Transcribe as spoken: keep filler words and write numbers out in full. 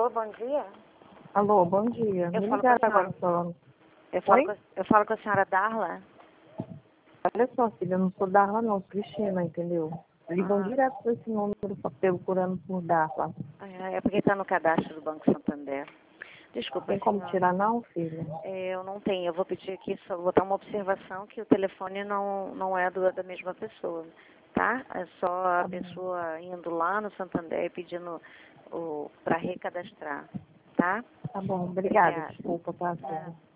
Alô, bom dia. Alô, bom dia. Eu Me falo ligaram com a agora falando. Eu falo, Oi? com, eu falo com a senhora Darla. Olha só, filha, eu não sou Darla não, sou Cristina, entendeu? Ligam Ah, direto para esse número procurando por Darla. é porque está no cadastro do Banco Santander. Desculpa, Tem como senhora. tirar não, filha? É, eu não tenho. Eu vou pedir aqui, só vou botar uma observação que o telefone não, não é do, da mesma pessoa, tá? É só a Tá bom. pessoa indo lá no Santander e pedindo para recadastrar, tá? Tá bom, obrigada. Obrigada. Desculpa, tá? Não.